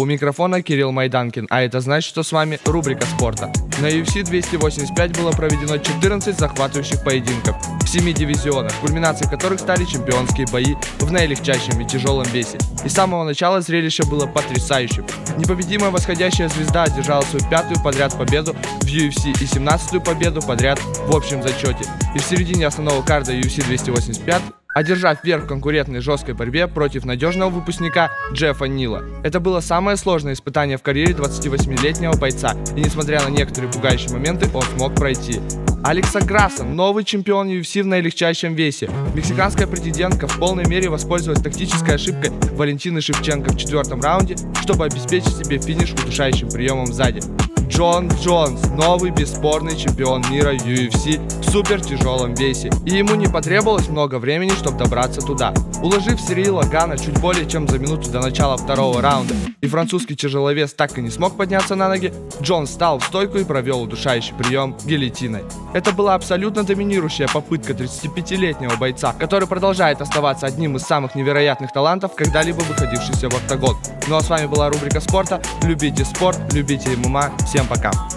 У микрофона Кирилл Майданкин, а это значит, что с вами рубрика спорта. На UFC 285 было проведено 14 захватывающих поединков в 7 дивизионах, кульминацией которых стали чемпионские бои в наилегчайшем и тяжелом весе. И с самого начала зрелище было потрясающим. Непобедимая восходящая звезда одержала свою 5-ю подряд победу в UFC и 17-ю победу подряд в общем зачете. И в середине основного карда UFC 285 одержав верх в конкурентной жесткой борьбе против надежного выпускника Джеффа Нила. Это было самое сложное испытание в карьере 28-летнего бойца, и несмотря на некоторые пугающие моменты, он смог пройти. Алекса Грасса, новый чемпион UFC в наилегчайшем весе. Мексиканская претендентка в полной мере воспользовалась тактической ошибкой Валентины Шевченко в 4-м раунде, чтобы обеспечить себе финиш удушающим приемом сзади. Джон Джонс, новый бесспорный чемпион мира UFC в супертяжелом весе, и ему не потребовалось много времени, чтобы добраться туда. Уложив Сирила Гана чуть более чем за минуту до начала 2-го раунда, и французский тяжеловес так и не смог подняться на ноги, Джон встал в стойку и провел удушающий прием гильотиной. Это была абсолютно доминирующая попытка 35-летнего бойца, который продолжает оставаться одним из самых невероятных талантов, когда-либо выходившихся в октагон. Ну а с вами была рубрика спорта. Любите спорт, любите ММА. Всем пока.